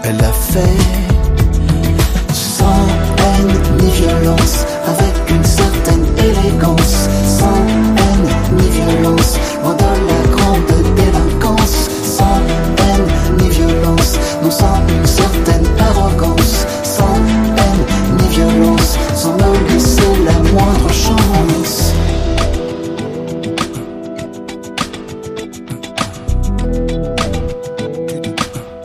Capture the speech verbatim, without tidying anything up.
elle l'a fait sans haine ni violence, avec une certaine élégance, sans haine ni violence, loin de la grande délinquance, sans haine ni violence, non sans une certaine arrogance, sans haine ni violence, sans me laisser la moindre chance.